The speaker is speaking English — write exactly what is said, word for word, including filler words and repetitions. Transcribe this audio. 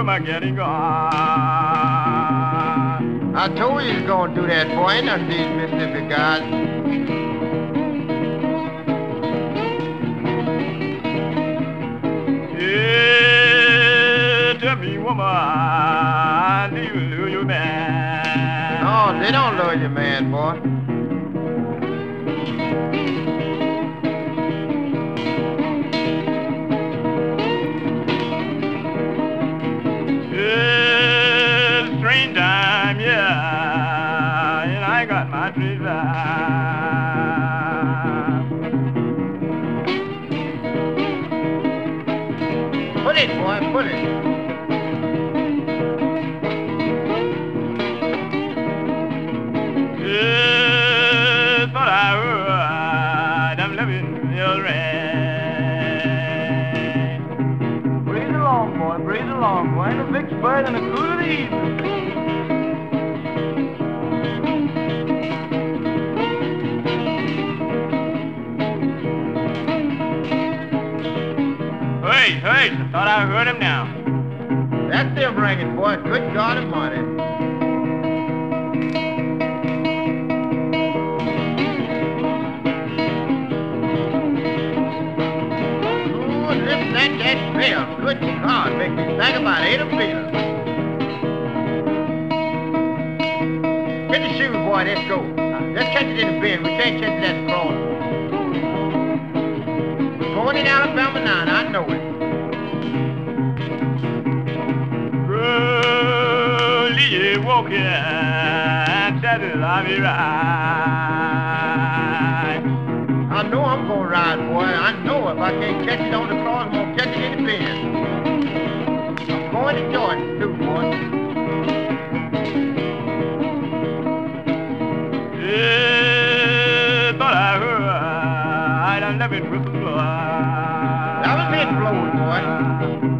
am I getting gone? I told you he was going to do that, boy. Ain't none of these Mississippi guys. Yeah, tell me, woman, do you love your man? No, they don't love you, man, boy. Put it, boy, put it. Yes, but I heard I'm living your rain. Breathe along, boy, breathe along, boy. Ain't a Vicksburg and a cool of the evening. Hey, hey, I thought I heard him now. That's them ringing, boy. Good God Almighty. Oh, lift that, that bell. Good God, make me think about eight of feelers. Get the shoes, boy, let's go. Let's catch it in the bin. We can't catch it at the cross. We're going in Alabama now, and I know it. Walking, that is I'll be right. I know I'm gonna ride, boy. I know if I can't catch it on the cross, I'm gonna catch it in the bin. I'm going to Jordan, too, boy. Yeah, thought I heard I'm living with the blood. That was it, blowing, boy.